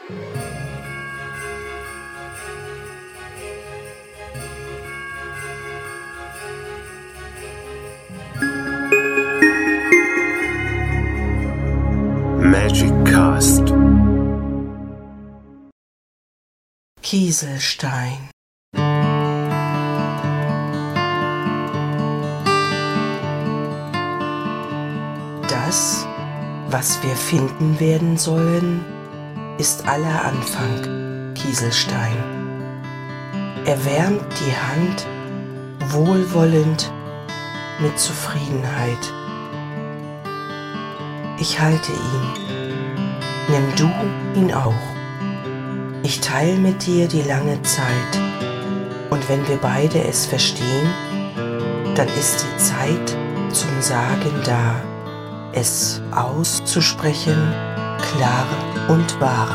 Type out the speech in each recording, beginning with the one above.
Magic Cast. Kieselstein. Das, was wir finden werden sollen, ist aller Anfang, Kieselstein. Er wärmt die Hand wohlwollend mit Zufriedenheit. Ich halte ihn, nimm du ihn auch. Ich teile mit dir die lange Zeit, und wenn wir beide es verstehen, dann ist die Zeit zum Sagen da, es auszusprechen, klar und wahr.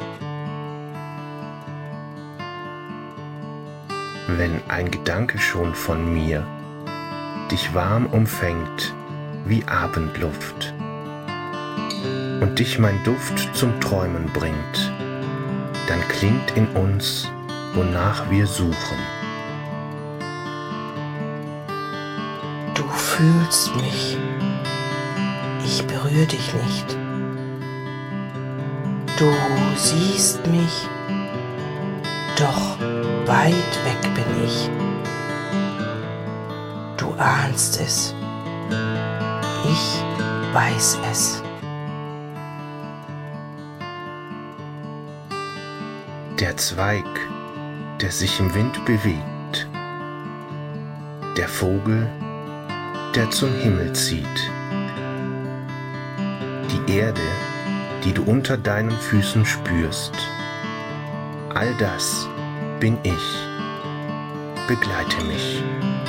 Wenn ein Gedanke schon von mir dich warm umfängt wie Abendluft und dich mein Duft zum Träumen bringt, dann klingt in uns, wonach wir suchen. Du fühlst mich, ich berühre dich nicht. Du siehst mich, doch weit weg bin ich. Du ahnst es, ich weiß es. Der Zweig, der sich im Wind bewegt, der Vogel, der zum Himmel zieht, die Erde, die du unter deinen Füßen spürst, all das bin ich. Begleite mich.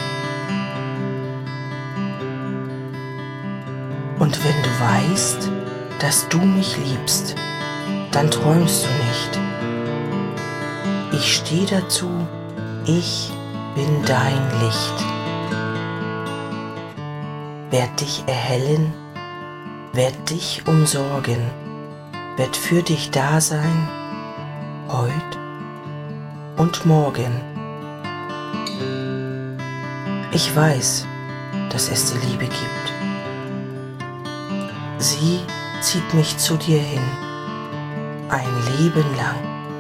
Und wenn du weißt, dass du mich liebst, dann träumst du nicht. Ich stehe dazu, ich bin dein Licht. Werd dich erhellen, werd dich umsorgen, werd für dich da sein, heut und morgen. Ich weiß, dass es die Liebe gibt. Sie zieht mich zu dir hin, ein Leben lang.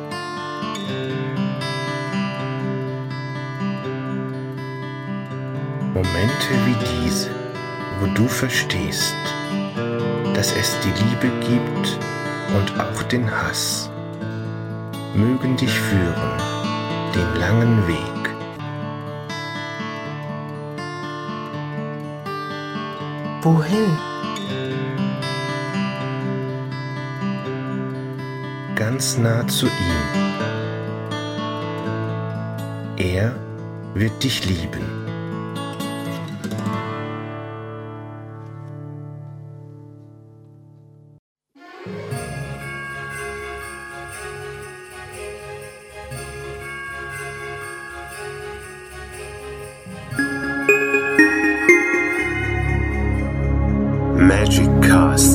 Momente wie diese, wo du verstehst, dass es die Liebe gibt und auch den Hass, mögen dich führen den langen Weg. Wohin? Ganz nah zu ihm. Er wird dich lieben. Magic Cast.